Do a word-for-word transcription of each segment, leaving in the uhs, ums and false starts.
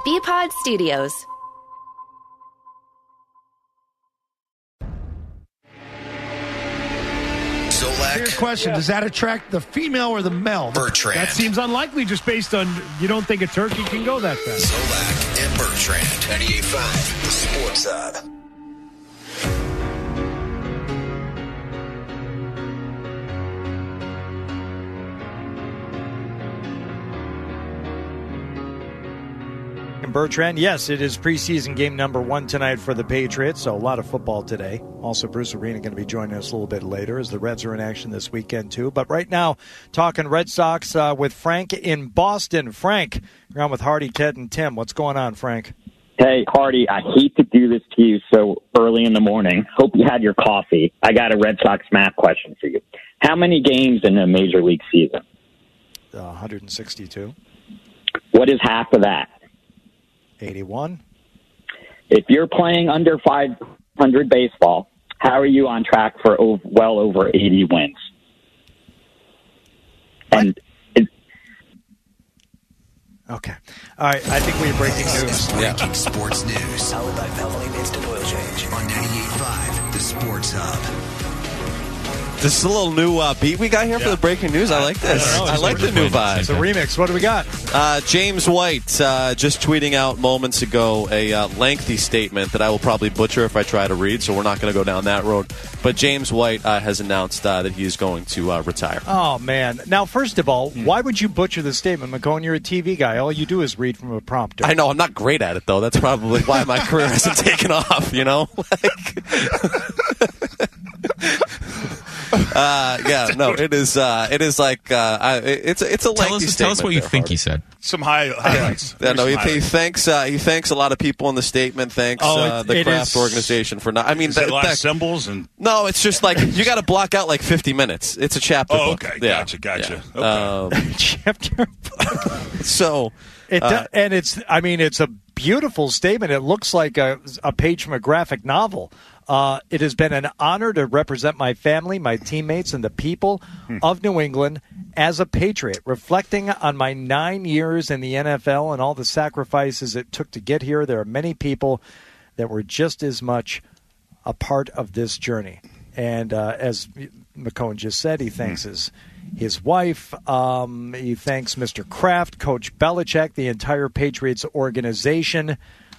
B-Pod Studios. Zolak. Your question, yeah. Does that attract the female or the male? Bertrand. That seems unlikely just based on you don't think a turkey can go that fast. Zolak and Bertrand. ninety-eight point five, the Sports Hub. Bertrand, yes, it is preseason game number one tonight for the Patriots, so a lot of football today. Also, Bruce Arena going to be joining us a little bit later as the Reds are in action this weekend, too. But right now, talking Red Sox uh, with Frank in Boston. Frank, you're on with Hardy, Ted, and Tim. What's going on, Frank? Hey, Hardy, I hate to do this to you so early in the morning. Hope you had your coffee. I got a Red Sox math question for you. How many games in a Major League season? Uh, one hundred sixty-two. What is half of that? eighty-one. If you're playing under five hundred baseball, how are you on track for over, well over eighty wins? What? And it, okay. All right. I think we have breaking news. Breaking yeah. sports news. Powered by Valvoline Instant Oil Change on ninety-eight point five, the Sports Hub. This is a little new uh, beat we got here yeah. for the breaking news. I like this. I, I like the new vibe. It's a remix. What do we got? Uh, James White uh, just tweeting out moments ago a uh, lengthy statement that I will probably butcher if I try to read, so we're not going to go down that road. But James White uh, has announced uh, that he is going to uh, retire. Oh, man. Now, first of all, mm. why would you butcher the statement? McCone, you're a T V guy. All you do is read from a prompter. I know. I'm not great at it, though. That's probably why my career hasn't taken off, you know? Like... Uh, yeah, no, it is. Uh, it is like uh, I, it's it's a lengthy tell us, statement. Tell us what you there, think Hardy. he said. Some high, highlights. Yeah, no, he, he thanks uh, he thanks a lot of people in the statement. Thanks oh, uh, the it Kraft is, organization for not. I mean, is that, it a lot that, of symbols and no, it's just like you got to block out like fifty minutes. It's a chapter. Oh, book. okay, yeah. gotcha, gotcha. Yeah. Okay. Um, chapter. so, it uh, and it's. I mean, it's a beautiful statement. It looks like a a page from a graphic novel. Uh, it has been an honor to represent my family, my teammates, and the people hmm. of New England as a Patriot, reflecting on my nine years in the N F L and all the sacrifices it took to get here. There are many people that were just as much a part of this journey. And uh, as McCone just said, he thanks hmm. his, his wife. Um, he thanks Mister Kraft, Coach Belichick, the entire Patriots organization.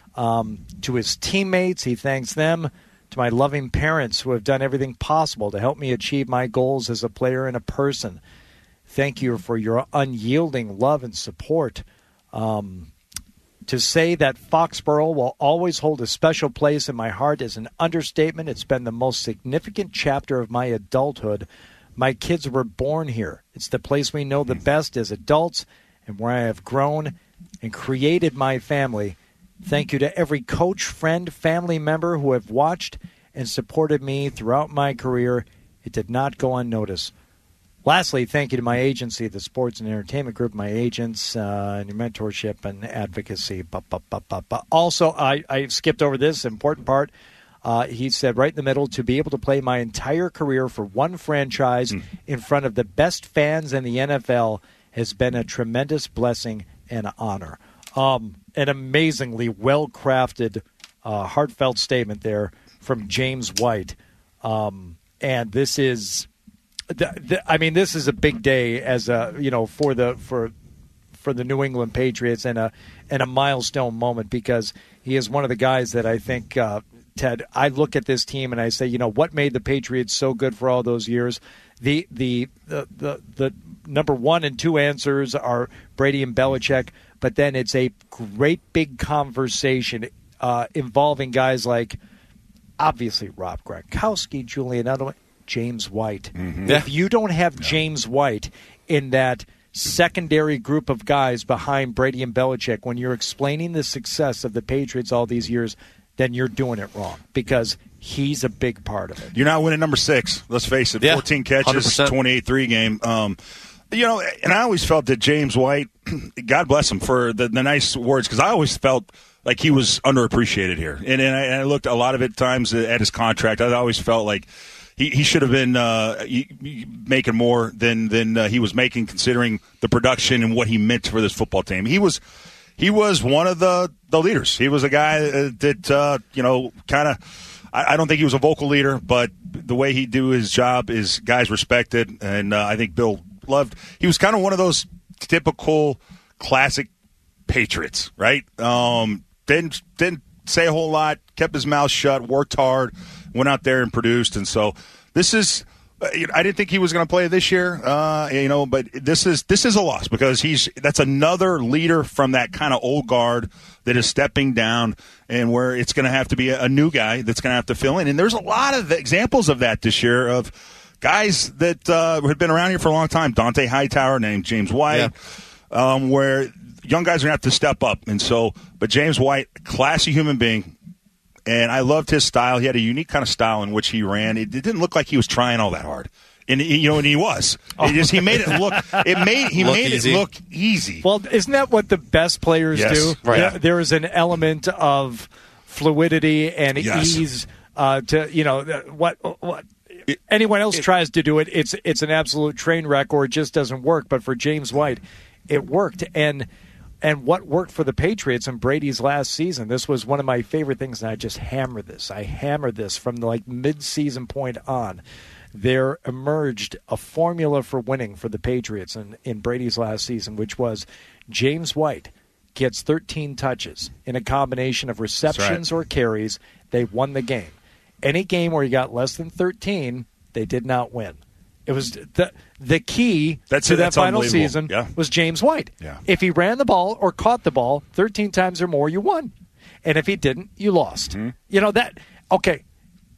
Um, to his teammates, he thanks them. To my loving parents who have done everything possible to help me achieve my goals as a player and a person. Thank you for your unyielding love and support. Um, to say that Foxborough will always hold a special place in my heart is an understatement. It's been the most significant chapter of my adulthood. My kids were born here. It's the place we know the best as adults and where I have grown and created my family. Thank you to every coach, friend, family member who have watched and supported me throughout my career. It did not go unnoticed. Lastly, thank you to my agency, the Sports and Entertainment Group, my agents, uh, and your mentorship and advocacy. Ba, ba, ba, ba, ba. Also, I, I skipped over this important part. Uh, he said right in the middle, to be able to play my entire career for one franchise mm. in front of the best fans in the N F L has been a tremendous blessing and honor. Um, an amazingly well-crafted, uh, heartfelt statement there from James White. Um, and this is, the, the, I mean, this is a big day as a, you know, for the for for the New England Patriots and a and a milestone moment because he is one of the guys that I think, uh, Ted, I look at this team and I say, you know, what made the Patriots so good for all those years? The the the the, the number one and two answers are Brady and Belichick. But then it's a great big conversation uh, involving guys like, obviously, Rob Gronkowski, Julian Edelman, James White. Mm-hmm. Yeah. If you don't have yeah. James White in that secondary group of guys behind Brady and Belichick when you're explaining the success of the Patriots all these years, then you're doing it wrong because he's a big part of it. You're not winning number six. Let's face it. Yeah. fourteen catches, twenty-eight three game. Um, You know, and I always felt that James White, God bless him for the, the nice words, because I always felt like he was underappreciated here. And, and, I, and I looked a lot of it times at his contract. I always felt like he, he should have been uh, making more than, than uh, he was making, considering the production and what he meant for this football team. He was he was one of the, the leaders. He was a guy that, uh, you know, kind of, I, I don't think he was a vocal leader, but the way he do his job is guys respected, and uh, I think Bill loved. He was kind of one of those typical classic Patriots, right? Um, didn't didn't say a whole lot, kept his mouth shut, worked hard, went out there and produced, and so this is. I didn't think he was going to play this year, uh, you know, but this is this is a loss because he's that's another leader from that kind of old guard that is stepping down, and where it's going to have to be a, a new guy that's going to have to fill in. And there's a lot of examples of that this year of guys that uh, had been around here for a long time. Dante Hightower, named James White, yeah. um, where young guys are going to have to step up. And so, but James White, classy human being. And I loved his style. He had a unique kind of style in which he ran. It, it didn't look like he was trying all that hard, and you know, and he was. It just he made it look. It made he look made easy. it look easy. Well, isn't that what the best players yes. do? Right. There, there is an element of fluidity and yes. ease uh, to you know what what. Anyone else it, tries to do it, it's it's an absolute train wreck, or it just doesn't work. But for James White, it worked, and. And what worked for the Patriots in Brady's last season, this was one of my favorite things, and I just hammer this. I hammer this from the like mid-season point on. There emerged a formula for winning for the Patriots in, in Brady's last season, which was James White gets thirteen touches in a combination of receptions right. or carries. They won the game. Any game where you got less than thirteen, they did not win. It was the the key that's, to that that's final season yeah. was James White. Yeah. If he ran the ball or caught the ball thirteen times or more, you won. And if he didn't, you lost. Mm-hmm. You know, that, okay,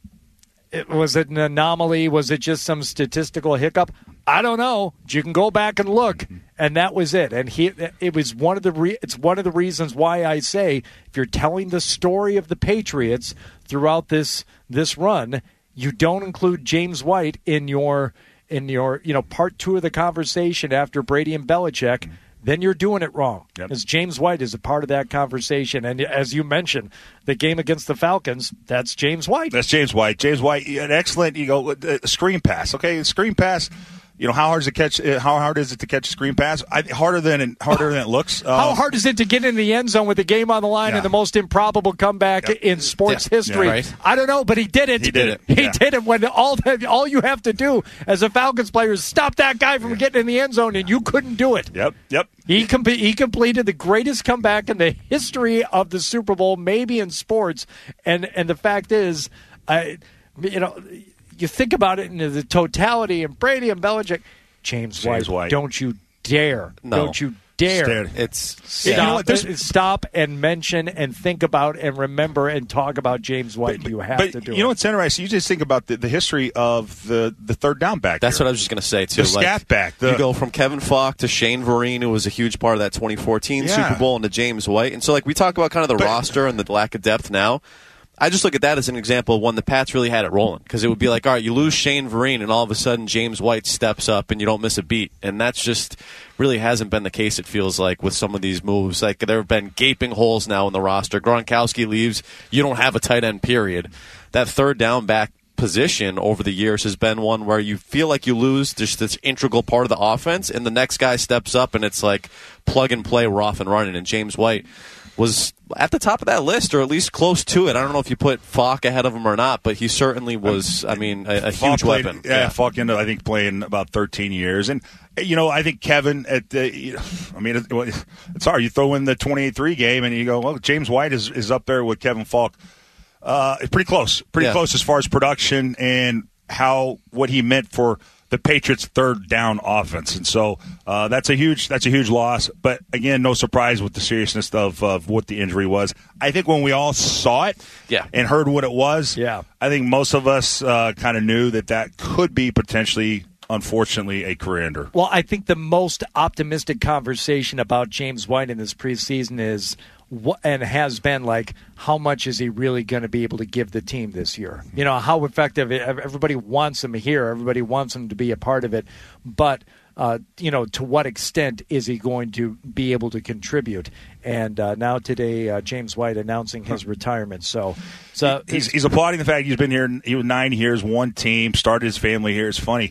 it, was it an anomaly? Was it just some statistical hiccup? I don't know. You can go back and look, mm-hmm. and that was it. And he, it was one of the re, it's one of the reasons why I say if you're telling the story of the Patriots throughout this this run, you don't include James White in your in your, you know, part two of the conversation after Brady and Belichick, mm-hmm. then you're doing it wrong. Yep. Because James White is a part of that conversation. And as you mentioned, the game against the Falcons, that's James White. That's James White. James White, an excellent, you go, uh, screen pass. Okay, screen pass. You know, how hard is it catch? Uh, how hard is it to catch a screen pass? I, harder than harder than it looks. Um, how hard is it to get in the end zone with the game on the line yeah. and the most improbable comeback yep. in sports yeah. history? Yeah, right. I don't know, but he did it. He did it. He yeah. did it when all that, all you have to do as a Falcons player is stop that guy from yeah. getting in the end zone, and you couldn't do it. Yep, yep. He com- he completed the greatest comeback in the history of the Super Bowl, maybe in sports. And and the fact is, I, you know, you think about it in the totality, and Brady and Belichick. James, James White, White, don't you dare! No. Don't you dare! Stared. It's stop, you know what, this, stop and mention and think about and remember and talk about James White. But, you have but to do. You know it. what's interesting? You just think about the, the history of the, the third down back. That's here. what I was just going to say too. The like, scat back. The, you go from Kevin Falk to Shane Vereen, who was a huge part of that twenty fourteen yeah. Super Bowl, and to James White. And so, like we talk about kind of the but, roster and the lack of depth now. I just look at that as an example of when the Pats really had it rolling, because it would be like, all right, you lose Shane Vereen, and all of a sudden James White steps up, and you don't miss a beat. And that's just really hasn't been the case, it feels like, with some of these moves. Like, there have been gaping holes now in the roster. Gronkowski leaves. You don't have a tight end, period. That third down back position over the years has been one where you feel like you lose just this integral part of the offense, and the next guy steps up, and it's like plug and play, we're off and running. And James White was at the top of that list, or at least close to it. I don't know if you put Falk ahead of him or not, but he certainly was, I mean, a, a huge played, weapon. Yeah, yeah. Falk ended, I think, playing about thirteen years. And, you know, I think Kevin, at the, you know, I mean, it, it's hard. You throw in the twenty-eight three game, and you go, well, James White is, is up there with Kevin Falk. Uh, pretty close. Pretty yeah. close as far as production and how what he meant for the Patriots' third down offense. And so uh, that's a huge that's a huge loss. But, again, no surprise with the seriousness of, of what the injury was. I think when we all saw it yeah. and heard what it was, yeah. I think most of us uh, kind of knew that that could be potentially, unfortunately, a career ender. Well, I think the most optimistic conversation about James White in this preseason is what, and has been like, how much is he really going to be able to give the team this year? You know, how effective, everybody wants him here, everybody wants him to be a part of it, but, uh, you know, to what extent is he going to be able to contribute? And uh, now today, uh, James White announcing his retirement. So, so he's, he's applauding the fact he's been here, he was nine years, one team, started his family here. It's funny.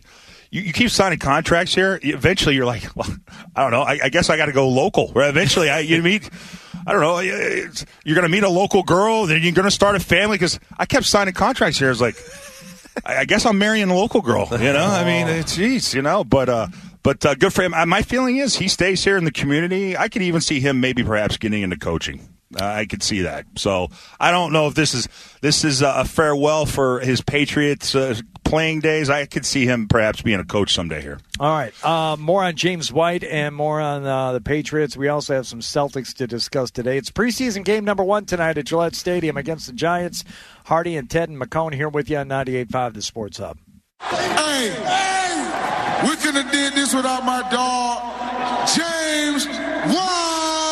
you, you keep signing contracts here. Eventually, you're like, well, I don't know. I, I guess I got to go local. Right? Eventually, I, you meet. I don't know. You're going to meet a local girl, then you're going to start a family. Because I kept signing contracts here. It's like, I, I guess I'm marrying a local girl. You know, I mean, it's geez, you know, but. uh But uh, good for him. My feeling is he stays here in the community. I could even see him maybe perhaps getting into coaching. Uh, I could see that. So I don't know if this is this is a farewell for his Patriots uh, playing days. I could see him perhaps being a coach someday here. All right. Uh, more on James White and more on uh, the Patriots. We also have some Celtics to discuss today. It's preseason game number one tonight at Gillette Stadium against the Giants. Hardy and Ted and McCone here with you on ninety-eight point five The Sports Hub. Hey, hey! We couldn't have did this without my dog, James White.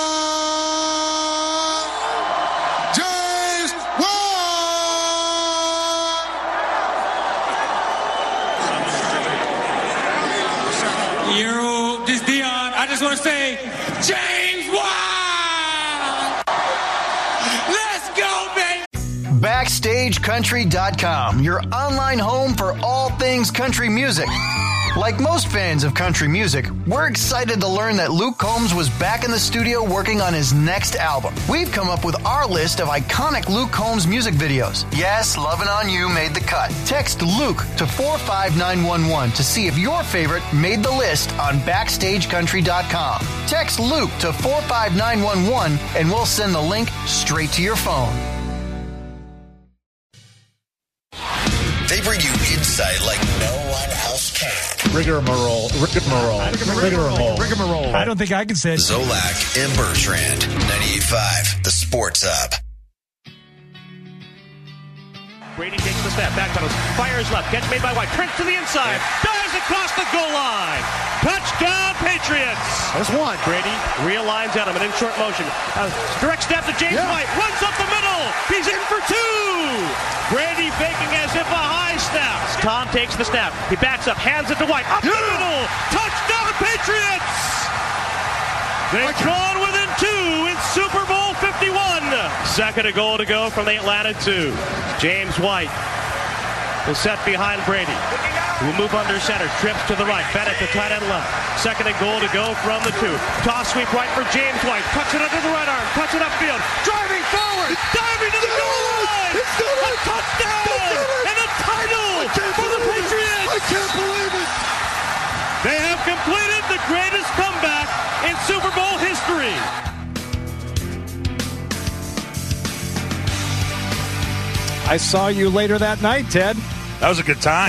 James White. Yo, this is Dion. I just want to say, James White. Let's go, baby. Backstage Country dot com, your online home for all things country music. Like most fans of country music, we're excited to learn that Luke Combs was back in the studio working on his next album. We've come up with our list of iconic Luke Combs music videos. Yes, Lovin' On You made the cut. Text Luke to four five nine one one to see if your favorite made the list on Backstage Country dot com. Text Luke to four five nine one one and we'll send the link straight to your phone. They bring you insight like no one else can. Rigmarole. Rigmarole. Rigmarole. Rigmarole. I don't think I can say it. Zolak and Bertrand. ninety-eight point five The Sports Hub. Brady takes the snap, back pedals, fires left, gets made by White, Prince to the inside, dives across the goal line. Touchdown, Patriots! There's one. Brady realigns Edelman in short motion. Uh, direct snap to James yeah. White, runs up the middle. He's in for two. Brady faking as if a high snap. Tom takes the snap. He backs up, hands it to White, up yeah. the middle. Touchdown, Patriots! They've gone within two in Super Bowl fifty-one. Second a goal to go from the Atlanta two. James White is set behind Brady. He will move under center. Trips to the right. Bennett to tight end left. Second and goal to go from the two. Toss sweep right for James White. Cuts it under the right arm. Cuts it upfield. Driving forward. Diving to the goal line. A touchdown. And a title for the Patriots. I can't believe it. They have completed the greatest comeback in Super Bowl history. I saw you later that night, Ted. That was a good time.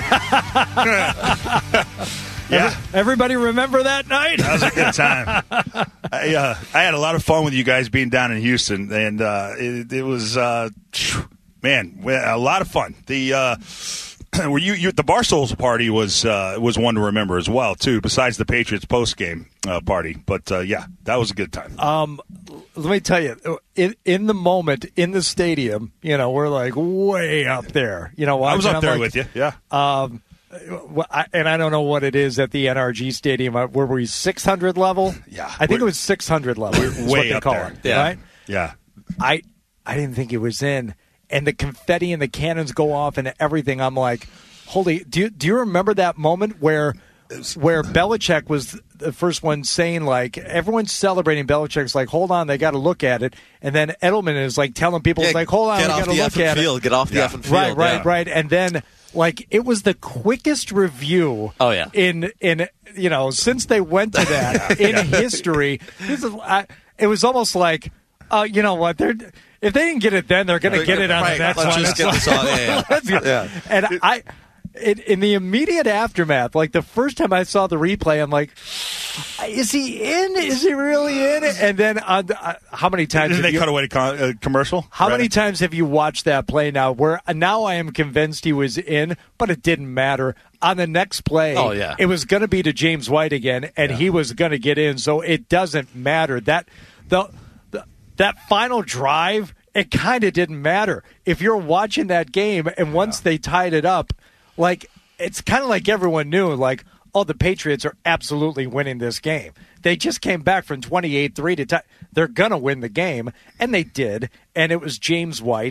Yeah. Everybody remember that night? That was a good time. I, uh, I had a lot of fun with you guys being down in Houston, and uh, it, it was, uh, man, a lot of fun. The uh, were you, you the Barstools party was uh, was one to remember as well too. Besides the Patriots post game uh, party, but uh, yeah, that was a good time. Um, let me tell you, in in the moment in the stadium, you know, we're like way up there. You know, I was up I'm there like, with you. Yeah. Um, and I don't know what it is at the N R G Stadium. Were we six hundred level? Yeah, I think it was six hundred level. We're is way what they up call there. It, yeah. Right? Yeah. I I didn't think it was in, and the confetti and the cannons go off and everything. I'm like, holy! Do you, do you remember that moment where where Belichick was the first one saying, like, everyone's celebrating? Belichick's like, hold on, they got to look at it, and then Edelman is like telling people, yeah, like, hold on, we got to look at field, it. Get off the yeah. effing field. Right, right, yeah. right, and then. Like, it was the quickest review oh, yeah. in, in you know, since they went to that in history. This is, I, it was almost like, uh, you know what, they're if they didn't get it then, they're going to get it on right, the next let's one. Just get like, this on. Yeah, yeah. yeah. And I, in, in the immediate aftermath, like the first time I saw the replay, I'm like, is he in? Is he really in? And then on the, uh, how many times did they you, cut away to con- uh, commercial? How right. many times have you watched that play now? Where uh, now I am convinced he was in, but it didn't matter. On the next play, oh, yeah. it was going to be to James White again, and yeah. he was going to get in. So it doesn't matter that the, the that final drive. It kind of didn't matter if you're watching that game, and once yeah. they tied it up, like it's kind of like everyone knew, like. Oh, the Patriots are absolutely winning this game. They just came back from twenty-eight three to tie. They're going to win the game, and they did. And it was James White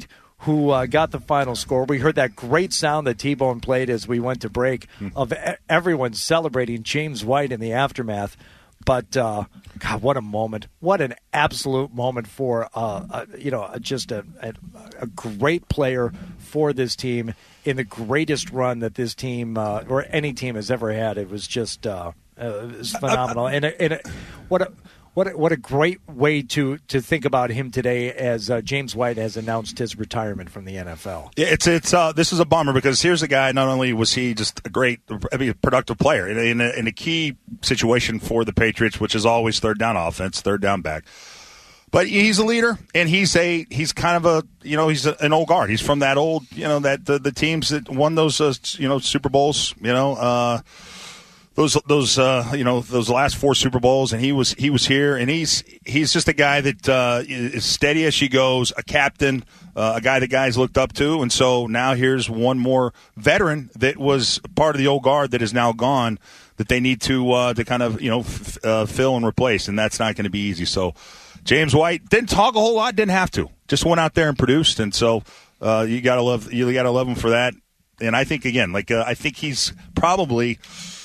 who uh, got the final score. We heard that great sound that T-Bone played as we went to break of e- everyone celebrating James White in the aftermath. But, uh, God, what a moment. What an absolute moment for, uh, uh, you know, just a, a, a great player for this team in the greatest run that this team uh, or any team has ever had. It was just uh, uh, it was phenomenal. And, a, and a, what a what a, what a great way to, to think about him today as uh, James White has announced his retirement from the N F L. Yeah, it's it's uh, this is a bummer because here's a guy. Not only was he just a great, I mean, productive player in a, in, a, in a key situation for the Patriots, which is always third down offense, third down back. But he's a leader, and he's a he's kind of a you know he's a, an old guard. He's from that old you know that the, the teams that won those uh, you know Super Bowls. You know. Uh, Those those uh, you know those last four Super Bowls, and he was he was here, and he's he's just a guy that uh, is steady as she goes, a captain, uh, a guy that guys looked up to, and so now here's one more veteran that was part of the old guard that is now gone, that they need to uh, to kind of you know f- uh, fill and replace, and that's not going to be easy. So James White didn't talk a whole lot, didn't have to, just went out there and produced, and so uh, you gotta love you gotta love him for that. And I think again, like uh, I think he's probably.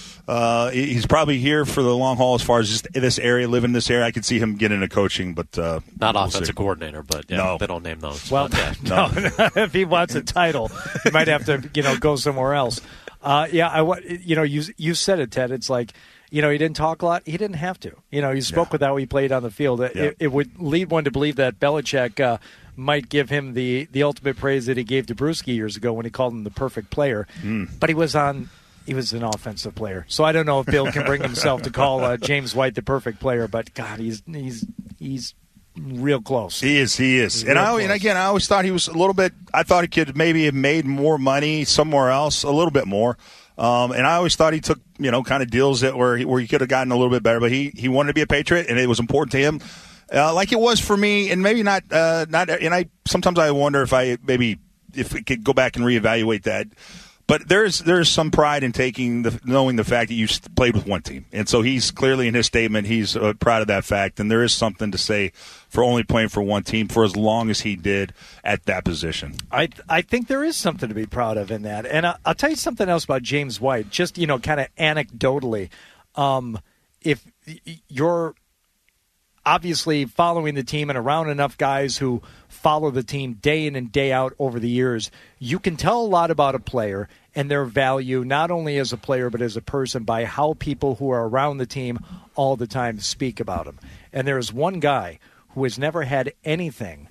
Uh, he's probably here for the long haul as far as just this area, living in this area. I could see him getting into coaching, but uh, not we'll offensive see. coordinator, but yeah, no. they don't name those. Well, but, yeah. no. If he wants a title, he might have to, you know, go somewhere else. Uh, yeah, I, you know, you you said it, Ted. It's like, you know, he didn't talk a lot. He didn't have to. You know, he spoke yeah. with how he played on the field. It, yeah. it, it would lead one to believe that Belichick uh, might give him the the ultimate praise that he gave to Bruschi years ago when he called him the perfect player. Mm. But he was on. He was an offensive player, so I don't know if Bill can bring himself to call uh, James White the perfect player. But God, he's he's he's real close. He is, he is, He's and real I close. and again, I always thought he was a little bit. I thought he could maybe have made more money somewhere else, a little bit more. Um, and I always thought he took you know kind of deals that where he, where he could have gotten a little bit better. But he he wanted to be a Patriot, and it was important to him, uh, like it was for me, and maybe not uh, not. And I sometimes I wonder if I maybe if we could go back and reevaluate that. But there's there's some pride in taking the knowing the fact that you played with one team, and so he's clearly in his statement he's uh, proud of that fact, and there is something to say for only playing for one team for as long as he did at that position. I I think there is something to be proud of in that, and I, I'll tell you something else about James White, just you know, kind of anecdotally, um, if you're obviously following the team and around enough guys who follow the team day in and day out over the years, you can tell a lot about a player and their value, not only as a player but as a person, by how people who are around the team all the time speak about him. And there is one guy who has never had anything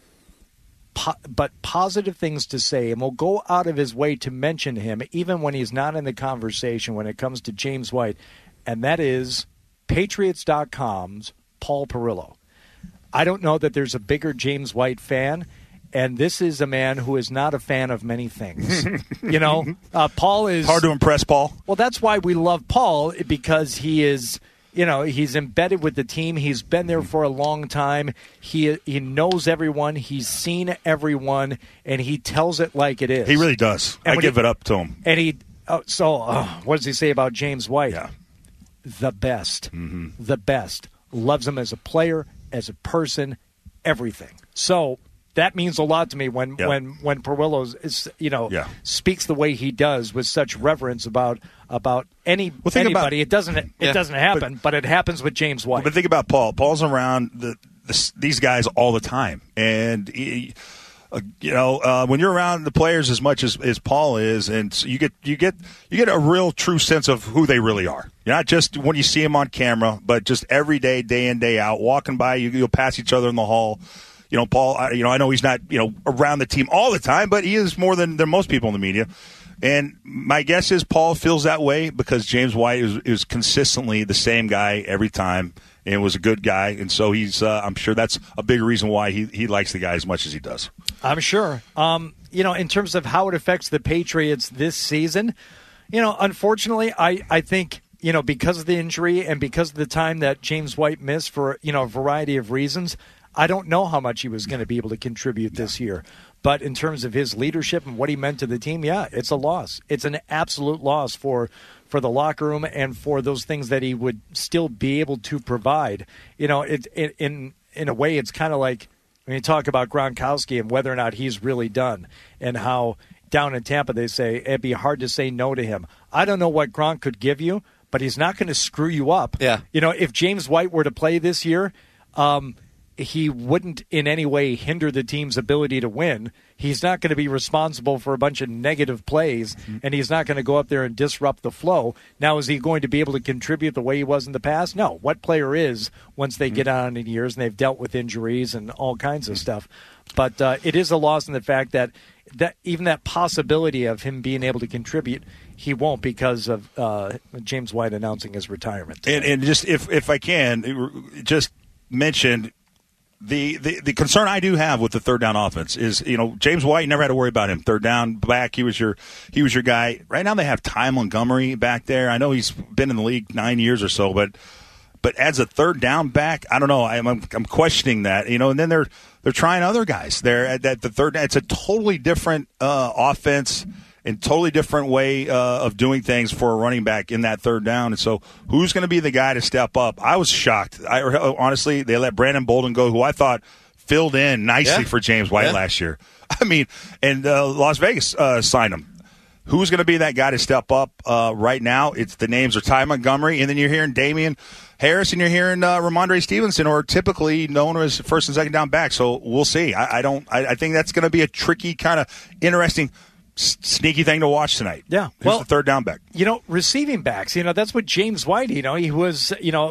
po- but positive things to say and will go out of his way to mention him even when he's not in the conversation when it comes to James White, and that is Patriots dot com's Paul Perillo. I don't know that there's a bigger James White fan, and this is a man who is not a fan of many things. you know, uh, Paul is hard to impress. Paul. Well, that's why we love Paul, because he is, you know, he's embedded with the team. He's been there for a long time. He he knows everyone. He's seen everyone, and he tells it like it is. He really does. And I give he, it up to him. And he oh, so oh, what does he say about James White? Yeah. The best, mm-hmm. the best. Loves him as a player, as a person, everything. So that means a lot to me when yeah. when when Perillo is, you know yeah. speaks the way he does with such reverence about about any well, think anybody. About, it doesn't it yeah, doesn't happen, but, but it happens with James White. But think about Paul. Paul's around the, the, these guys all the time, and he, uh, you know uh, when you're around the players as much as, as Paul is, and so you get you get you get a real true sense of who they really are. You're not just when you see them on camera, but just every day, day in, day out, walking by, you, you'll pass each other in the hall. You know, Paul, I, you know, I know he's not, you know, around the team all the time, but he is more than, than most people in the media. And my guess is Paul feels that way because James White is, is consistently the same guy every time and was a good guy. And so he's, uh, I'm sure that's a big reason why he, he likes the guy as much as he does. I'm sure. Um, you know, in terms of how it affects the Patriots this season, you know, unfortunately, I, I think, you know, because of the injury and because of the time that James White missed for, you know, a variety of reasons, I don't know how much he was going to be able to contribute this year. But in terms of his leadership and what he meant to the team, yeah, it's a loss. It's an absolute loss for for the locker room and for those things that he would still be able to provide. You know, it, it in in a way, it's kind of like When you talk about Gronkowski and whether or not he's really done, and how down in Tampa they say it'd be hard to say no to him. I don't know what Gronk could give you, but he's not going to screw you up. Yeah. You know, if James White were to play this year, um, he wouldn't in any way hinder the team's ability to win. He's not going to be responsible for a bunch of negative plays, mm-hmm. and he's not going to go up there and disrupt the flow. Now, is he going to be able to contribute the way he was in the past? No. What player is once they mm-hmm. get on in years and they've dealt with injuries and all kinds of stuff? But uh, it is a loss in the fact that, that even that possibility of him being able to contribute, he won't because of uh, James White announcing his retirement. And, and just if if I can, just mention the, the the concern I do have with the third down offense is, you know, James White, you never had to worry about him. Third down back, he was your he was your guy. Right now they have Ty Montgomery back there. I know he's been in the league nine years or so, but but as a third down back, I don't know. I'm I'm, I'm questioning that, you know. And then they're they're trying other guys there at, at the third. It's a totally different uh, offense. And totally different way uh, of doing things for a running back in that third down. And so who's going to be the guy to step up? I was shocked. I honestly, they let Brandon Bolden go, who I thought filled in nicely yeah. for James White yeah. last year. I mean, and uh, Las Vegas uh, signed him. Who's going to be that guy to step up uh, right now? It's the names are Ty Montgomery, and then you're hearing Damian Harris, and you're hearing uh, Ramondre Stevenson, or typically known as first and second down back. So we'll see. I, I don't. I, I think that's going to be a tricky, kind of interesting, sneaky thing to watch tonight. Yeah. Who's well, the third down back? You know, receiving backs, you know, that's what James White, you know, he was, you know,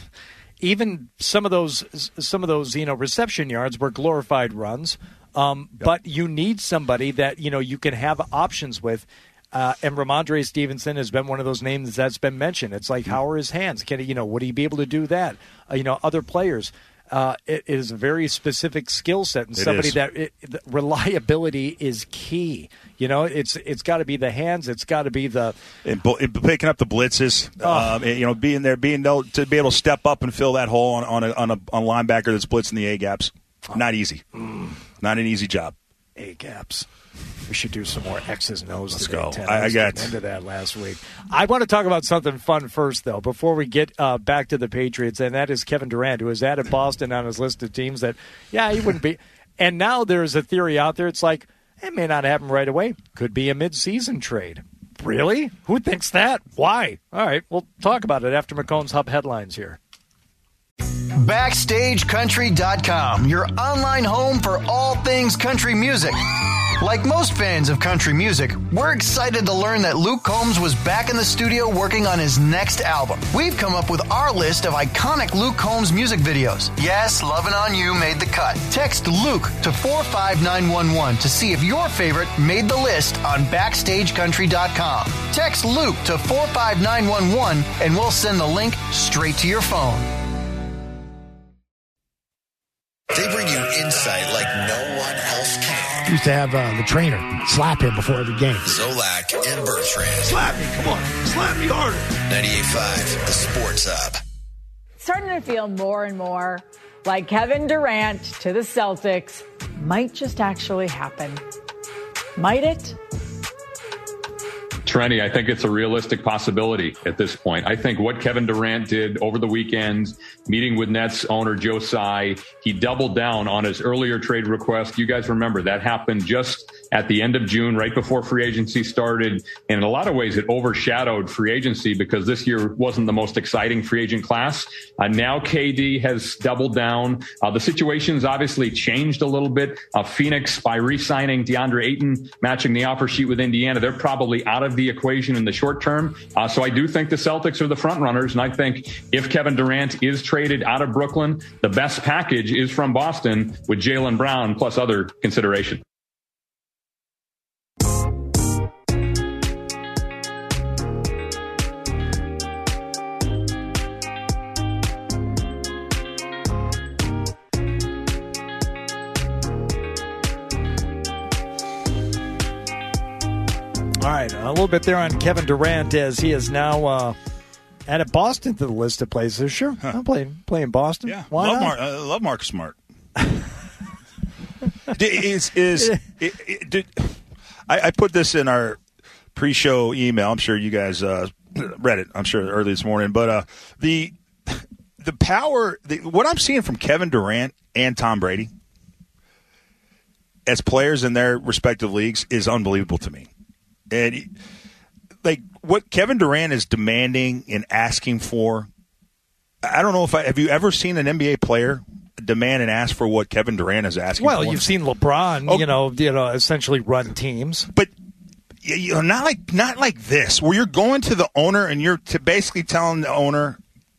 even some of those, some of those, you know, reception yards were glorified runs. Um, yep. But you need somebody that, you know, you can have options with. Uh, and Ramondre Stevenson has been one of those names that's been mentioned. It's like, mm-hmm. how are his hands? Can he, you know, would he be able to do that? Uh, you know, other players. Uh, it, it is a very specific skill set, and it somebody is. that it, the reliability is key. You know, it's it's got to be the hands, it's got to be the and, and picking up the blitzes. Oh. Um, and, you know, being there, being able to be able to step up and fill that hole on, on a on a on a linebacker that's blitzing the A gaps. Oh. Not easy. Mm. Not an easy job. A gaps. We should do some more X's and O's. Let's today, go. Ted. I, I got into that last week. I want to talk about something fun first, though, before we get uh, back to the Patriots, and that is Kevin Durant, who has added Boston on his list of teams that, yeah, he wouldn't be. And now there's a theory out there. It's like, it may not happen right away. Could be a mid-season trade. Really? Who thinks that? Why? All right, we'll talk about it after McCone's Hub headlines here. Backstage Country dot com, your online home for all things country music. Like most fans of country music, we're excited to learn that Luke Combs was back in the studio working on his next album. We've come up with our list of iconic Luke Combs music videos. Yes, Lovin' On You made the cut. Text Luke to four five nine one one to see if your favorite made the list on Backstage Country dot com. Text Luke to four five nine one one and we'll send the link straight to your phone. They bring you insight like no one else can. Used to have uh, the trainer slap him before every game. Zolak and Bertrand. Slap me, come on, slap me harder. ninety-eight point five, the Sports Hub. Starting to feel more and more like Kevin Durant to the Celtics might just actually happen. Might it? Trenny, I think it's a realistic possibility at this point. I think what Kevin Durant did over the weekend, meeting with Nets owner Joe Tsai, he doubled down on his earlier trade request. You guys remember that happened just at the end of June, right before free agency started. And in a lot of ways, it overshadowed free agency because this year wasn't the most exciting free agent class. Uh, now K D has doubled down. Uh, the situation's obviously changed a little bit. Uh, Phoenix, by re-signing DeAndre Ayton, matching the offer sheet with Indiana, they're probably out of the equation in the short term. Uh, so I do think the Celtics are the front runners. And I think if Kevin Durant is traded out of Brooklyn, the best package is from Boston with Jaylen Brown plus other consideration. All right, a little bit there on Kevin Durant as he is now uh, added Boston to the list of places. Sure, huh. I'm playing playing Boston. Yeah, Why love, not? Mar- uh, love Marcus Smart. is is it, it, did, I, I put this in our pre-show email. I'm sure you guys uh, read it. I'm sure early this morning, but uh, the the power, the, what I'm seeing from Kevin Durant and Tom Brady as players in their respective leagues is unbelievable to me. And like what Kevin Durant is demanding and asking for, I don't know if I have you ever seen an N B A player demand and ask for what Kevin Durant is asking well, for? Well, you've seen LeBron, oh, you know, you know, essentially run teams. But you know, not like not like this, where you're going to the owner and you're to basically telling the owner,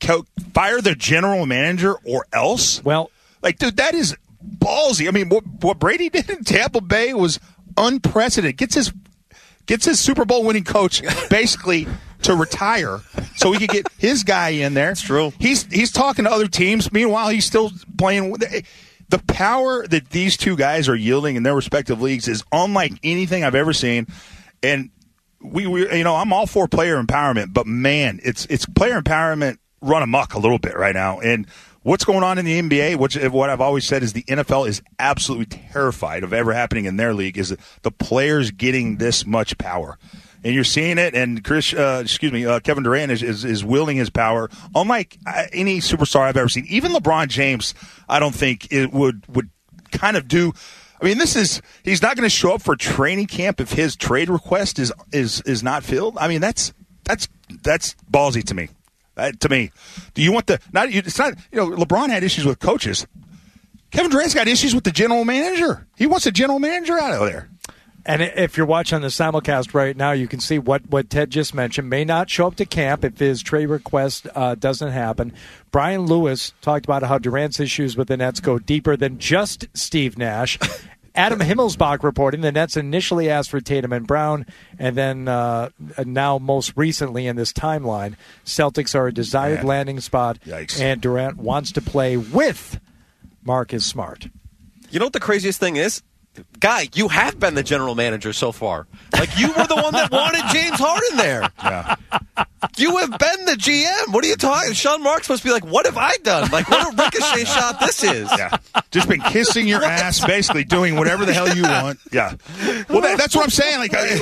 fire the general manager or else. Well, like, dude, that is ballsy. I mean, what, what Brady did in Tampa Bay was unprecedented. Gets his gets his Super Bowl winning coach basically to retire so he could get his guy in there. That's true. He's he's talking to other teams. Meanwhile, he's still playing. With the, the power that these two guys are yielding in their respective leagues is unlike anything I've ever seen. And we, we you know, I'm all for player empowerment, but man, it's it's player empowerment run amok a little bit right now. And what's going on in the N B A, which what I've always said is the N F L is absolutely terrified of ever happening in their league, is the players getting this much power. And you're seeing it, and Chris, uh, excuse me, uh, Kevin Durant is, is, is wielding his power unlike any superstar I've ever seen. Even LeBron James, I don't think it would would kind of do. I mean, this is he's not going to show up for training camp if his trade request is is is not filled. I mean, that's that's that's ballsy to me. Uh, to me, do you want the not? It's not. You know, LeBron had issues with coaches. Kevin Durant's got issues with the general manager. He wants a general manager out of there. And if you're watching the simulcast right now, you can see what, what Ted just mentioned. May not show up to camp if his trade request uh, doesn't happen. Brian Lewis talked about how Durant's issues with the Nets go deeper than just Steve Nash. Adam Himmelsbach reporting the Nets initially asked for Tatum and Brown, and then uh, now most recently in this timeline, Celtics are a desired Man. landing spot, Yikes. and Durant wants to play with Marcus Smart. You know what the craziest thing is? Guy, you have been the general manager so far. Like, you were the one that wanted James Harden there. Yeah. You have been the G M. What are you talking? Sean Marks must be like, what have I done? Like, what a ricochet shot this is. Yeah. Just been kissing your ass, basically doing whatever the hell you want. Yeah. Well, that, that's what I'm saying. Like, I,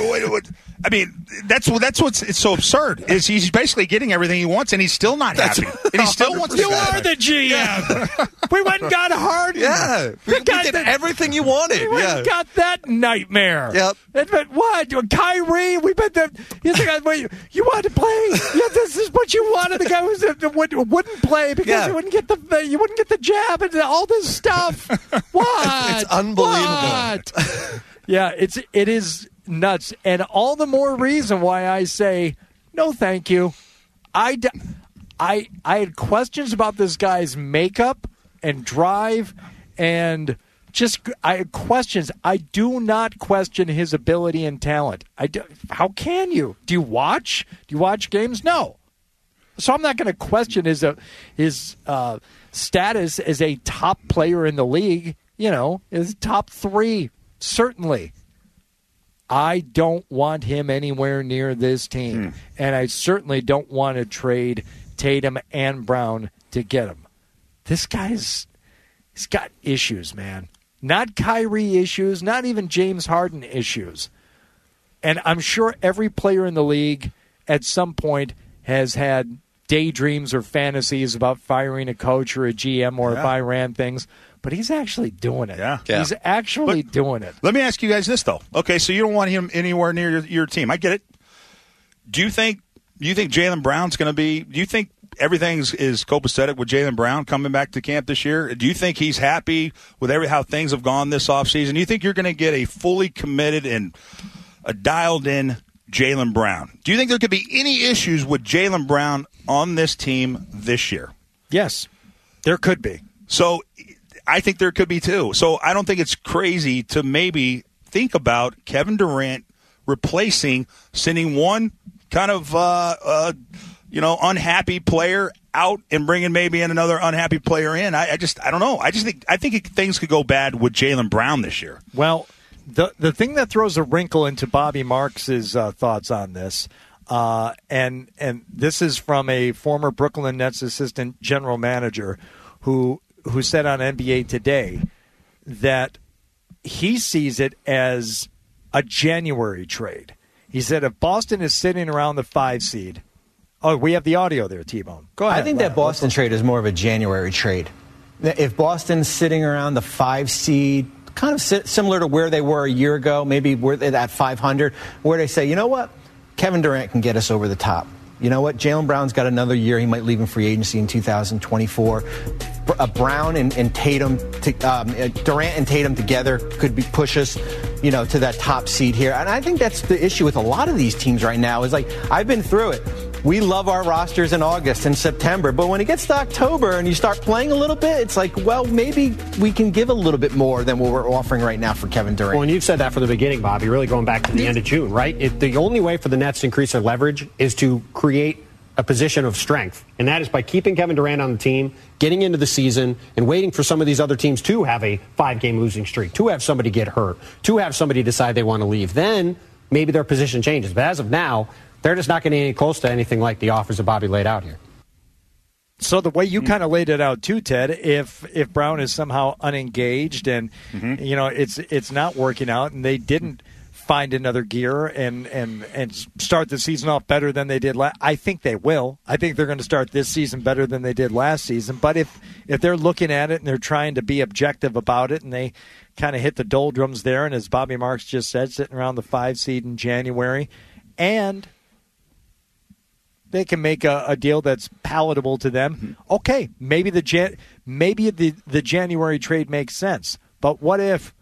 I mean, that's that's what's it's so absurd. Is he's basically getting everything he wants, and he's still not That's happy, and he still wants. You to are the G M. Yeah. We went and got Harden. Yeah, we, we got we did the, everything you wanted. We went yeah. and got that nightmare. Yep. And, but what? Kyrie, we bet the. He's like, wait, you wanted to play? Yeah, this is what you wanted. The guy was uh, wouldn't play because yeah. you wouldn't get the you wouldn't get the jab and all this stuff. What? It's unbelievable. What? Yeah, it's it is nuts, and all the more reason why I say no, thank you. I, I, I had questions about this guy's makeup and drive, and just I had questions. I do not question his ability and talent. I do, how can you? Do you watch? Do you watch games? No. So I'm not going to question his uh, his uh, status as a top player in the league. You know, his top three. Certainly, I don't want him anywhere near this team, hmm. and I certainly don't want to trade Tatum and Brown to get him. This guy's he's got issues, man. Not Kyrie issues, not even James Harden issues. And I'm sure every player in the league at some point has had daydreams or fantasies about firing a coach or a G M or yeah. if I ran things. But he's actually doing it. Yeah. He's yeah. actually but doing it. Let me ask you guys this, though. Okay, so you don't want him anywhere near your, your team. I get it. Do you think do you think Jaylen Brown's going to be – do you think everything is copacetic with Jaylen Brown coming back to camp this year? Do you think he's happy with every how things have gone this offseason? Do you think you're going to get a fully committed and a dialed-in Jaylen Brown? Do you think there could be any issues with Jaylen Brown on this team this year? Yes, there could be. So – I think there could be too. So I don't think it's crazy to maybe think about Kevin Durant replacing, sending one kind of uh, uh, you know unhappy player out and bringing maybe in another unhappy player in. I, I just I don't know. I just think I think it, things could go bad with Jaylen Brown this year. Well, the the thing that throws a wrinkle into Bobby Marks's uh, thoughts on this. Uh, and and this is from a former Brooklyn Nets assistant general manager who. who said on N B A Today that he sees it as a January trade. He said if Boston is sitting around the five seed, oh, we have the audio there, T-Bone. Go ahead. I think that Boston trade is more of a January trade. If Boston's sitting around the five seed, kind of si- similar to where they were a year ago, maybe where they're at five hundred, where they say, you know what, Kevin Durant can get us over the top. You know what, Jaylen Brown's got another year. He might leave in free agency in two thousand twenty-four. Uh, Brown and, and Tatum, to, um, uh, Durant and Tatum together could be push us, you know, to that top seed here. And I think that's the issue with a lot of these teams right now is like, I've been through it. We love our rosters in August and September, but when it gets to October and you start playing a little bit, it's like, well, maybe we can give a little bit more than what we're offering right now for Kevin Durant. Well, and you've said that from the beginning, Bobby, really going back to the end of June, right? It, the only way for the Nets to increase their leverage is to create a position of strength, and that is by keeping Kevin Durant on the team, getting into the season, and waiting for some of these other teams to have a five-game losing streak, to have somebody get hurt, to have somebody decide they want to leave. Then maybe their position changes. But as of now, they're just not getting any close to anything like the offers that Bobby laid out here. So the way you mm-hmm. kind of laid it out too, Ted, if if Brown is somehow unengaged and mm-hmm. you know it's it's not working out, and they didn't find another gear and, and, and start the season off better than they did last. I think they will. I think they're going to start this season better than they did last season. But if, if they're looking at it and they're trying to be objective about it and they kind of hit the doldrums there, and as Bobby Marks just said, sitting around the five seed in January, and they can make a, a deal that's palatable to them, okay, maybe the Jan- maybe the, the January trade makes sense. But what if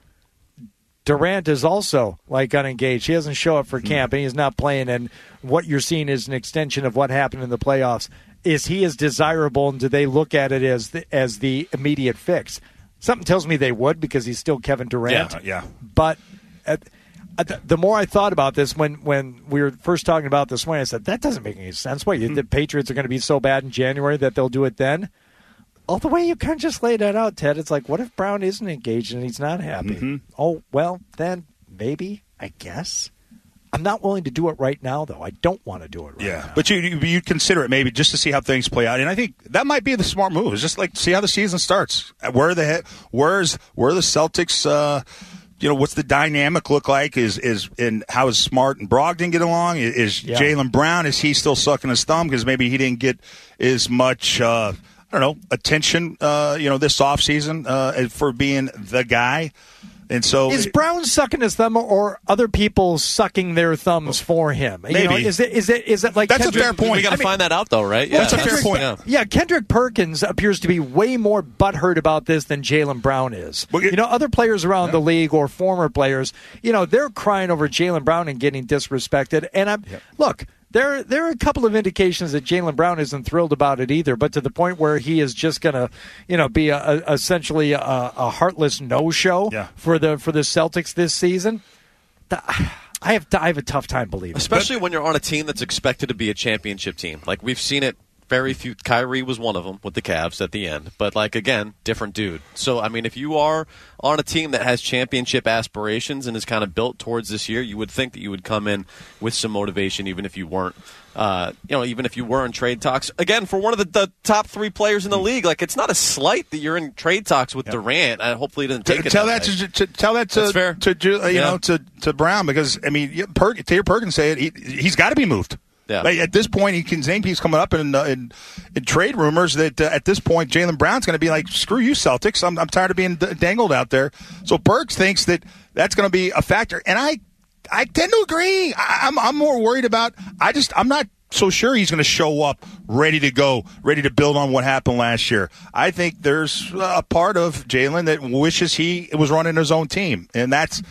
Durant is also like unengaged? He doesn't show up for camp and he's not playing, and what you're seeing is an extension of what happened in the playoffs. Is he as desirable, and do they look at it as the, as the immediate fix? Something tells me they would, because he's still Kevin Durant. Yeah, yeah. But at, at the more I thought about this, when, when we were first talking about this morning, I said, that doesn't make any sense. What, mm-hmm. the Patriots are going to be so bad in January that they'll do it then? All the way you kind of just laid that out, Ted, it's like, what if Brown isn't engaged and he's not happy? Mm-hmm. Oh, well, then maybe, I guess. I'm not willing to do it right now, though. I don't want to do it right yeah. now. But you you consider it maybe just to see how things play out, and I think that might be the smart move. Is just like see how the season starts. Where the where's where the Celtics? Uh, you know, what's the dynamic look like? Is is and how is Smart and Brogdon get along? Is, is yeah. Jaylen Brown, is he still sucking his thumb because maybe he didn't get as much? Uh, I don't know, attention, uh, you know, this offseason uh, for being the guy. And so, is Brown sucking his thumb, or other people sucking their thumbs for him? Maybe. You know, is it is it is it like that's Kendrick, a fair point? We got to find that out, though, right? Well, yeah, that's a fair point. Yeah. yeah, Kendrick Perkins appears to be way more butthurt about this than Jaylen Brown is. Well, you know, other players around yeah. the league or former players, you know, they're crying over Jaylen Brown and getting disrespected. And I'm yeah. look. There, there are a couple of indications that Jaylen Brown isn't thrilled about it either, but to the point where he is just going to, you know, be a, a, essentially a, a heartless no-show yeah. for the for the Celtics this season. The, I have I have a tough time believing, especially but, when you're on a team that's expected to be a championship team. Like we've seen it. Very few. Kyrie was one of them with the Cavs at the end, but like again, different dude. So I mean, if you are on a team that has championship aspirations and is kind of built towards this year, you would think that you would come in with some motivation, even if you weren't. Uh, you know, even if you were in trade talks again for one of the, the top three players in the league. Like it's not a slight that you're in trade talks with yep. Durant. I hopefully he doesn't take T- it. Tell that, that to, to tell that to fair. to you yeah. know to, to Brown, because I mean, per, Taylor Perkins say it. He, he's got to be moved. Yeah. Like, at this point, he can name keeps coming up in, uh, in in trade rumors that uh, at this point Jaylen Brown's going to be like, screw you, Celtics. I'm I'm tired of being d- dangled out there. So Perks thinks that that's going to be a factor, and I I tend to agree. I, I'm I'm more worried about. I just I'm not so sure he's going to show up ready to go, ready to build on what happened last year. I think there's a part of Jaylen that wishes he was running his own team, and that's.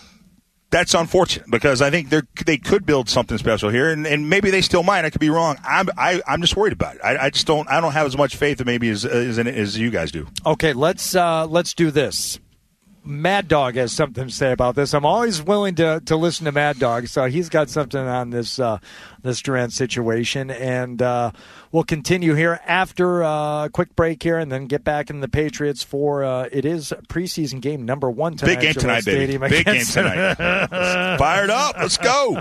That's unfortunate, because I think they they could build something special here, and, and maybe they still might. I could be wrong. I'm I, I'm just worried about it. I, I just don't I don't have as much faith maybe as as, as you guys do. Okay, let's uh, let's do this. Mad Dog has something to say about this. I'm always willing to, to listen to Mad Dog, so he's got something on this uh, this Durant situation, and uh, we'll continue here after a quick break here, and then get back in the Patriots for uh, it is preseason game number one tonight. Big game tonight, baby. Big game tonight. Fired up. Let's go.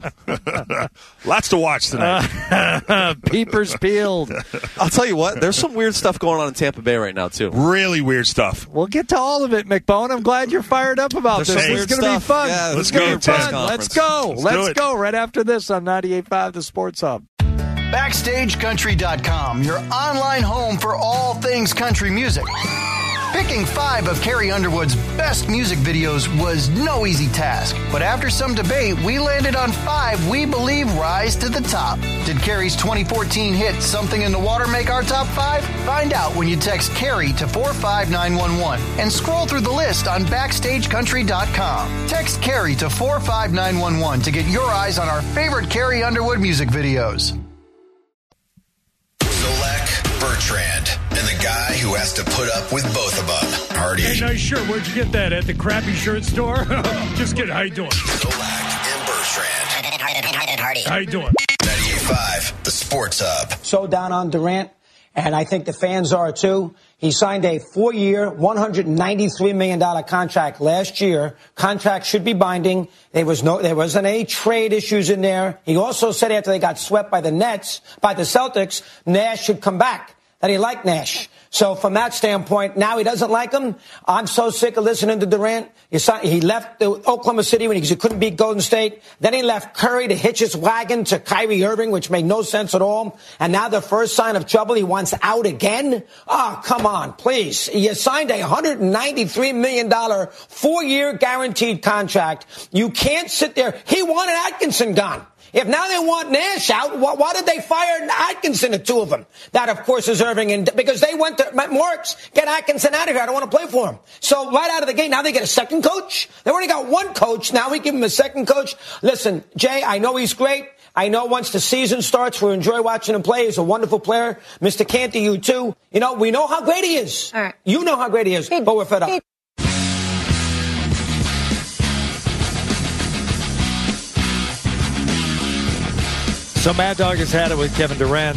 Lots to watch tonight. Uh, peepers peeled. I'll tell you what. There's some weird stuff going on in Tampa Bay right now too. Really weird stuff. We'll get to all of it, McBone. I'm glad you're fired up about There's this. It's going to be fun. Yeah, it's going to be fun. Let's go. Let's, Let's go right after this on ninety-eight point five The Sports Hub. Backstage Country dot com, your online home for all things country music. Picking five of Carrie Underwood's best music videos was no easy task, but after some debate, we landed on five we believe rise to the top. Did Carrie's twenty fourteen hit Something in the Water make our top five? Find out when you text Carrie to four five nine one one and scroll through the list on backstage country dot com. Text Carrie to four five nine one one to get your eyes on our favorite Carrie Underwood music videos. Zolak, Bertrand, and the guy who has to put up with both of them, Hardy. Hey, nice shirt. Where'd you get that? At the crappy shirt store? Just kidding. How you doing? Zolak and Bertrand. Hardy. How you doing? ninety-eight point five, the Sports Hub. So down on Durant, and I think the fans are too. He signed a four-year, one hundred ninety-three million dollars contract last year. Contract should be binding. There was no, there wasn't any trade issues in there. He also said after they got swept by the Nets, by the Celtics, Nash should come back. That he liked Nash. So from that standpoint, now he doesn't like him. I'm so sick of listening to Durant. He left Oklahoma City when he couldn't beat Golden State. Then he left Curry to hitch his wagon to Kyrie Irving, which made no sense at all. And now the first sign of trouble, he wants out again. Oh, come on, please. You signed a one hundred ninety-three million dollars four-year guaranteed contract. You can't sit there. He wanted Atkinson gone. If now they want Nash out, why, why did they fire Atkinson, the two of them? That, of course, is Irving. And because they went to Marks, get Atkinson out of here. I don't want to play for him. So right out of the gate, now they get a second coach. They already got one coach. Now we give him a second coach. Listen, Jay, I know he's great. I know once the season starts, we'll enjoy watching him play. He's a wonderful player. Mister Canty, you too. You know, we know how great he is. All right. You know how great he is, but we're fed up. So Mad Dog has had it with Kevin Durant.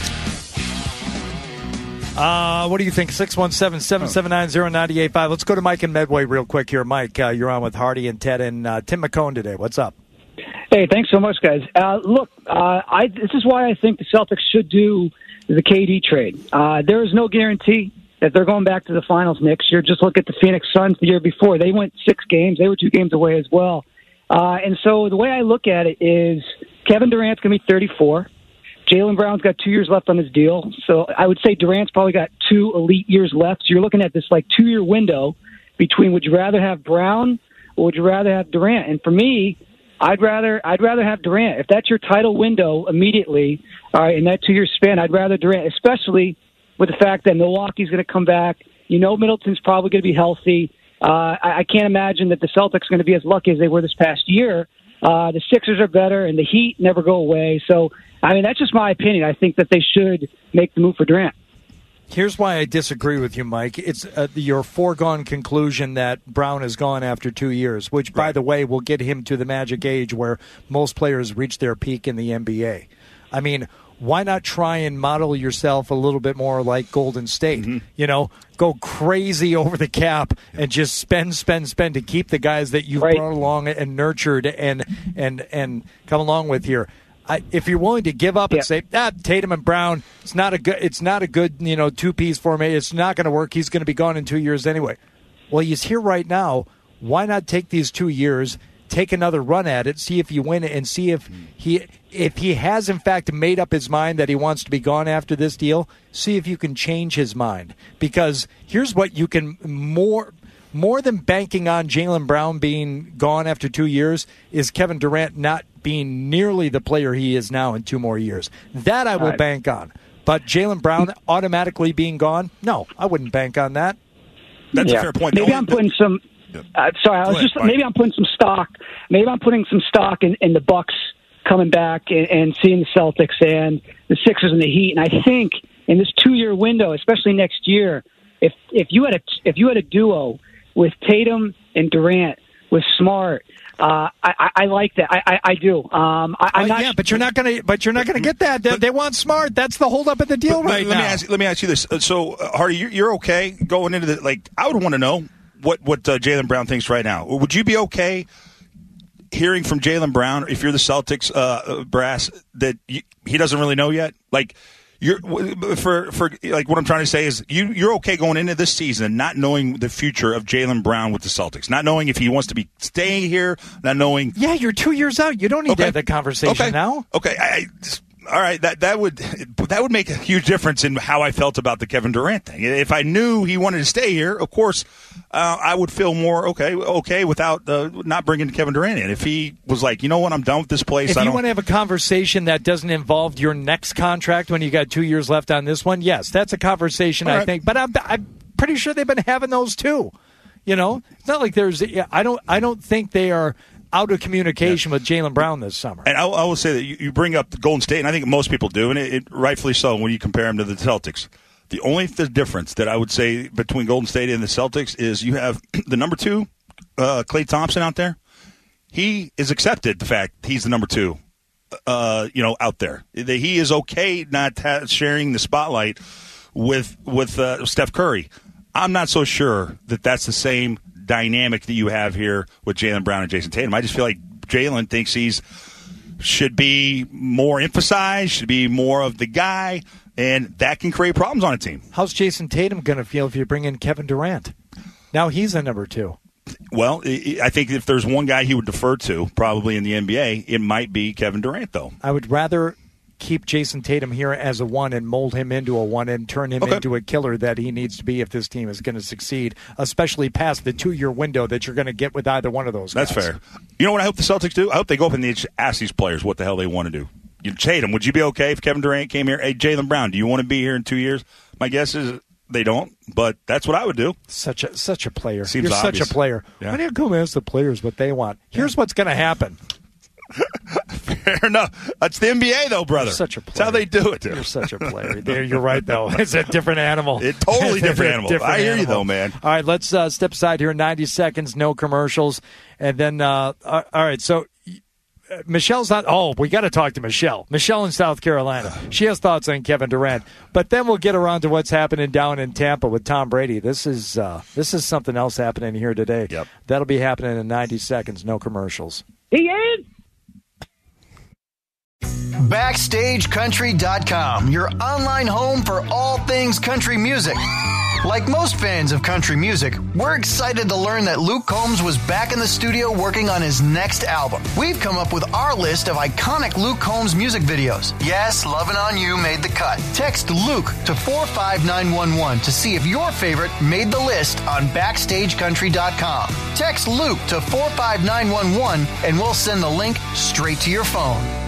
Uh, what do you think? six one seven, seven seven nine, zero nine eight five. Let's go to Mike in Medway real quick here. Mike, uh, you're on with Hardy and Ted and uh, Tim McCone today. What's up? Hey, thanks so much, guys. Uh, look, uh, I, this is why I think the Celtics should do the K D trade. Uh, there is no guarantee that they're going back to the finals next year. Just look at the Phoenix Suns the year before. They went six games. They were two games away as well. Uh, and so the way I look at it is Kevin Durant's going to be thirty-four. Jaylen Brown's got two years left on his deal. So I would say Durant's probably got two elite years left. So you're looking at this like two-year window between would you rather have Brown or would you rather have Durant? And for me, I'd rather I'd rather have Durant. If that's your title window immediately, all right, in that two-year span, I'd rather Durant, especially with the fact that Milwaukee's going to come back. You know Middleton's probably going to be healthy. Uh, I, I can't imagine that the Celtics are going to be as lucky as they were this past year. Uh, the Sixers are better, and the Heat never go away. So, I mean, that's just my opinion. I think that they should make the move for Durant. Here's why I disagree with you, Mike. It's uh, your foregone conclusion that Brown is gone after two years, which, by the way, will get him to the magic age where most players reach their peak in the N B A. I mean, why not try and model yourself a little bit more like Golden State? Mm-hmm. You know, go crazy over the cap and just spend, spend, spend to keep the guys that you've right. brought along and nurtured and and and come along with here. I, if you're willing to give up yeah. and say, ah, Tatum and Brown, it's not a good, it's not a good, you know, two piece formation. It's not going to work. He's going to be gone in two years anyway. Well, he's here right now. Why not take these two years? Take another run at it, see if you win it, and see if he if he has, in fact, made up his mind that he wants to be gone after this deal, see if you can change his mind. Because here's what you can more more than banking on Jaylen Brown being gone after two years is Kevin Durant not being nearly the player he is now in two more years. That I will right. bank on. But Jaylen Brown automatically being gone, no, I wouldn't bank on that. That's yeah. a fair point. Maybe I'm putting some... Uh, sorry, I was ahead, just maybe I'm putting some stock. Maybe I'm putting some stock in, in the Bucks coming back and, and seeing the Celtics and the Sixers and the Heat. And I think in this two-year window, especially next year, if if you had a if you had a duo with Tatum and Durant with Smart, uh, I, I like that. I, I, I do. Um, I, I'm oh, not. Yeah, but you're not going to. But you're not going to get that. They, they want Smart. That's the holdup of the deal but, right let now. Me ask, let me ask you this. So, uh, Hardy, you're, you're okay going into the like? I would want to know. What what uh, Jaylen Brown thinks right now. Would you be okay hearing from Jaylen Brown if you're the Celtics uh, brass that you, he doesn't really know yet? Like you're for for like what I'm trying to say is you you're okay going into this season not knowing the future of Jaylen Brown with the Celtics, not knowing if he wants to be staying here, not knowing. Yeah, you're two years out. You don't need okay. to have that conversation okay. now. Okay, I, all right, that that would that would make a huge difference in how I felt about the Kevin Durant thing. If I knew he wanted to stay here, of course, uh, I would feel more okay okay without uh, not bringing Kevin Durant in. If he was like, you know what, I'm done with this place. If I you don't... want to have a conversation that doesn't involve your next contract when you got two years left on this one, yes, that's a conversation, all I right. think. But I'm, I'm pretty sure they've been having those too. You know, it's not like there's. I don't. I don't think they are out of communication yeah. with Jaylen Brown this summer. And I, I will say that you, you bring up Golden State, and I think most people do, and it, it rightfully so when you compare them to the Celtics. The only th- difference that I would say between Golden State and the Celtics is you have the number two, uh, Klay Thompson, out there. He is accepted the fact he's the number two, uh, you know, out there. He is okay not ha- sharing the spotlight with with uh, Steph Curry. I'm not so sure that that's the same dynamic that you have here with Jaylen Brown and Jason Tatum. I just feel like Jaylen thinks he's should be more emphasized, should be more of the guy, and that can create problems on a team. How's Jason Tatum going to feel if you bring in Kevin Durant? Now he's a number two. Well, I think if there's one guy he would defer to, probably in the N B A, it might be Kevin Durant, though. I would rather keep Jason Tatum here as a one and mold him into a one and turn him okay. into a killer that he needs to be if this team is going to succeed, especially past the two-year window that you're going to get with either one of those guys. That's fair. You know what I hope the Celtics do? I hope they go up and they ask these players what the hell they want to do. You, Tatum, would you be okay if Kevin Durant came here? Hey, Jaylen Brown, do you want to be here in two years? My guess is they don't, but that's what I would do. Such a such a player. Seems You're obvious. such a player. Yeah. Why don't you come ask the players what they want? Here's yeah. what's going to happen. Fair enough. That's the N B A, though, brother. You're such a player. That's how they do it, dude. You're such a player. You're right, though. It's a different animal. It's totally different animal. different I hear animal. you, though, man. All right, let's uh, step aside here in ninety seconds, no commercials. And then, uh, all right, so uh, Michelle's not – oh, we got to talk to Michelle. Michelle in South Carolina. She has thoughts on Kevin Durant. But then we'll get around to what's happening down in Tampa with Tom Brady. This is uh, this is something else happening here today. Yep. That'll be happening in ninety seconds, no commercials. He is. Backstage Country dot com, your online home for all things country music. Like most fans of country music, we're excited to learn that Luke Combs was back in the studio working on his next album. We've come up with our list of iconic Luke Combs music videos. Yes, Lovin' On You made the cut. Text Luke to four five nine one one to see if your favorite made the list on Backstage Country dot com. Text Luke to four five nine one one and we'll send the link straight to your phone.